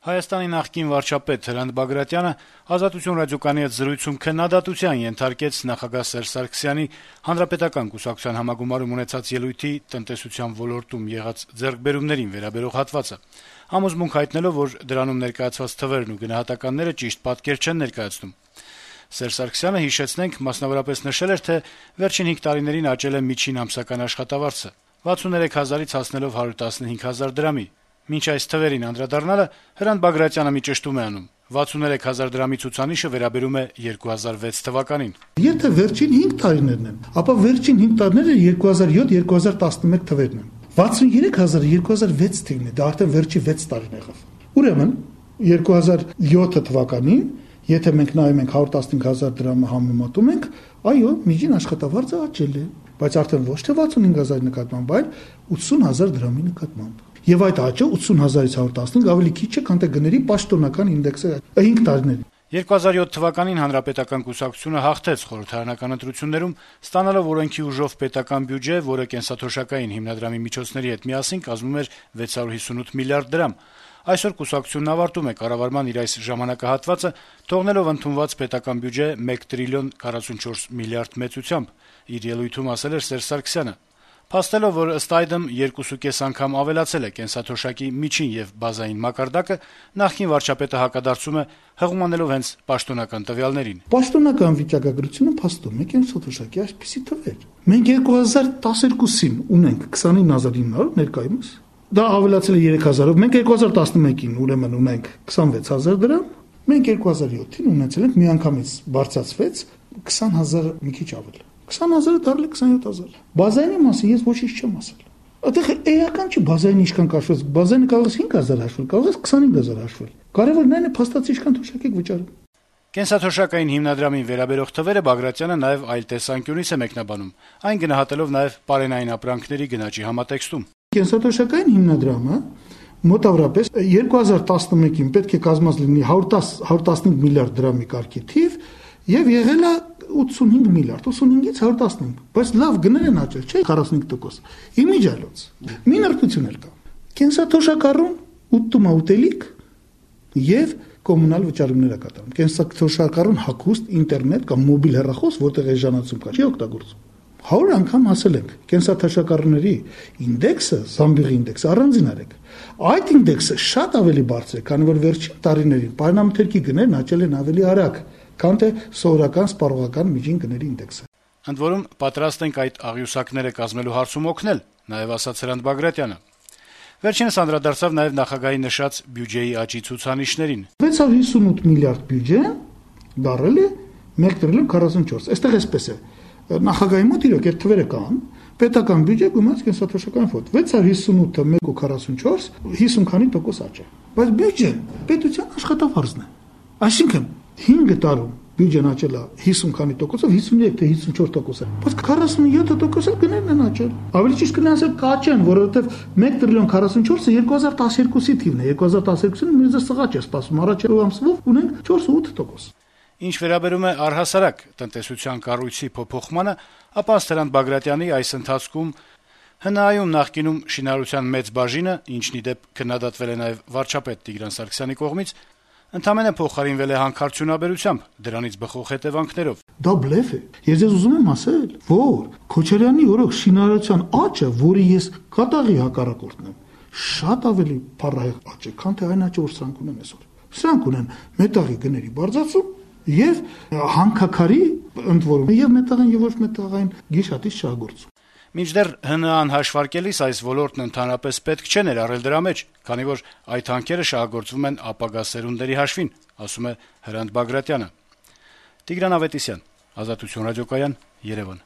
Հայաստանի նախկին վարչապետ Հրանտ Բագրատյանը «Ազատություն» ռադիոկայանի հետ զրույցում քննադատության ենթարկեց նախագահ Սերժ Սարգսյանի Հանրապետական կուսակցության համագումարում ունեցած ելույթի տնտեսության ոլորտում եղած ձեռքբերումներին վերաբերող հատվածը, համոզմունք հայտնելով, որ դրանում ներկայացված թվերն ու գնահատականները ճիշտ պատկեր չեն ներկայացնում։ Սերժ Սարգսյանը, հիշեցնենք, մասնավորապես նշել էր, թե վերջին 5 տարիներին աճել է միջին ամսական աշխատավարձը 63 հազարից հասնելով 115 հազար դրամի։ Մինչ այս թվերին անդրադառնալը Հրանտ Բագրատյանը մի ճշտում է անում. 63 հազար դրամի ցուցանիշը վերաբերում է 2006 թվականին։ Եթե վերջին 5 տարիներն են, ապա վերջին 5 տարիները 2007-2011 թվերն են։ 63 հազարը 2006 թվականին է, դա արդեն վերջի 6 տարին եղավ։ Ուրեմն 2007 թվականին, եթե մենք նայում ենք 115 հազար դրամը համեմատում ենք, այո, միջին աշխատավարձը աճել է, բայց արդեն ոչ թե 65 հազարի նկատմամբ, այլ 80 հազար դրամի նկատմամբ։ Եվ այդ աճը 80 հազարից 115 ավելի քիչ է, քան թե գների պաշտոնական ինդեքսը 5 տարիներին։ 2007 թվականին Հանրապետական կուսակցությունը հաղթեց խորհրդարանական ընտրություններում, ստանալով օրենքի ուժով պետական բյուջե, որը կենսաթոշակային հիմնադրամի միջոցների հետ միասին կազմում էր 658 միլիարդ դրամ։ Այսօր կուսակցությունն ավարտում է կառավարման իր այս ժամանակահատվածը, թողնելով ընդունված պետական բյուջե 1 տրիլիոն 44 միլիարդ մեծությամբ, իր ելույթում ասել էր Սերժ Սարգսյանը։ Փաստելով, որ ըստ այդմ 2.5 անգամ ավելացել է կենսաթոշակի միջին եւ բազային մակարդակը, նախկին վարչապետը հակադարձում է, հղումանելով հենց պաշտոնական տվյալներին։ Պաշտոնական վիճակագրությունը փաստում է կենսաթոշակի այսպիսի թվեր։ Մենք 2012-ին ունենք 29900 ներկայումս, դա ավելացել է 3000-ով, մենք 2011-ին ուրեմն ունենք 26000 դրամ, մենք 2007-ին ունեցել ենք միանգամից բարձրացվեց 20000 մի քիչ ավել։ 20,000-ը դարձել է 27,000։ Բազայնի մասին ես ոչինչ չեմ ասել։ Այդտեղ էական չի բազայնը ինչքան կաշվեց, բազայնը կարող է 5,000 հաշվել, կարող է 25,000 հաշվել։ Կարևորն այն է փաստացի ինչքան թոշակ եք վճարում։ Կենսաթոշակային հիմնադրամին վերաբերող թվերը Բագրատյանը նաև այլ տեսանկյունից է մեկնաբանում, այն գնահատելով նաև պարենային ապրանքների գնաճի համատեքստում։ Կենսաթոշակային հիմնադրամը մոտավորապես 2011-ին պետք է կազմած լինի 115 միլիարդ դրամի կարգի թիվ եւ եղել է 85 միլիարդ, 85-ից 115, բայց լավ գներ են աճել, չէ՞ 45%։ Իմիջիալոց։ Մի նրբություն էլ կա։ Կենսաթոշակառուն ուտում ուտելիք եւ կոմունալ վճարումներ կատարում։ Կենսաթոշակառուն հագուստ, ինտերնետ կամ մոբիլ հեռախոս, որտեղ էժանացում կա, չի օգտագործում։ 100 անգամ ասել ենք, կենսաթոշակառուների ինդեքսը, Զամբիղի ինդեքսը առանձին արեք։ Այդ ինդեքսը շատ ավելի բարձր է, քանի որ վերջին տարիներին պայմանամթերքի գներն աճել են ավելի արագ, քան թե սովորական սպառողական միջին գների ինդեքսը։ Ընդ որում պատրաստ ենք այդ աղյուսակները կազմելու հարցում օգնել, նաև ասաց Հրանտ Բագրատյանը։ Վերջինս անդրադարձավ նաև նախագահի նշած բյուջեի աճի ցուցանիշներին։ 658 միլիարդ բյուջե դառել է 1 տրիլիոն 44։ Այստեղ էսպես է։ Նախագահի մոտ իրոք այդ թվերը կան, պետական բյուջե գումարած կենսաթոշակային ֆոնդ 658-ը 1.44, 50 քանի տոկոս աճ է։ Բայց բյուջեն պետության աշխատավարձն է։ Այսինքն 5 տարում բյուջեն աճել է 50 քանի տոկոսով, 53 թե 54%, բայց 47%-ը գներն են աճել։ Ավելի ճիշտ կնասել կաճեն, որովհետև 1 տրիլիոն 44-ը 2012-ի թիվն է, 2012-ին մի սղաճ է սպասում, առաջերու ամսվով ունենք 4-8%։ Ինչ վերաբերում է առհասարակ տնտեսության կառույցի փոփոխմանը, ապա Հրանտ Բագրատյանի այս ընթացքում ՀՆԱ-ում նախկինում շինարարության մեծ բաժինը, ինչն ի դեպ քննադատվել է նաև վարչապետ Տիգրան Սարգսյանի կողմից, ընդամենը փոխարինվել է հանքարդյունաբերությամբ, դրանից բխող հետևանքներով։ Դա բլեֆ է։ Ես ուզում եմ ասել, որ Քոչարյանի օրոք շինարարության աճը, որի ես կատաղի հակառակորդն եմ, շատ ավելի փառահեղ աճ է, քան թե այն աճը, որ սրանք ունեն այսօր։ Սրանք ունեն մետաղի գների բարձրացում եւ հանքաքարի ընդ որում եւ մետաղային եւ ոչ մետաղային գիշատից շահգործում։ Մինչդեռ ՀՆԱ-ն հաշվարկելիս այս ոլորտն ընդհանրապես պետք չէ ներառել դրա մեջ, քանի որ այդ հանքերը շահագործվում են ապագա սերունդերի հաշվին, ասում է Հրանտ Բագրատյանը։ Տիգրան Ավետիսյան, Ազատություն ռադիոկայան, Երևան։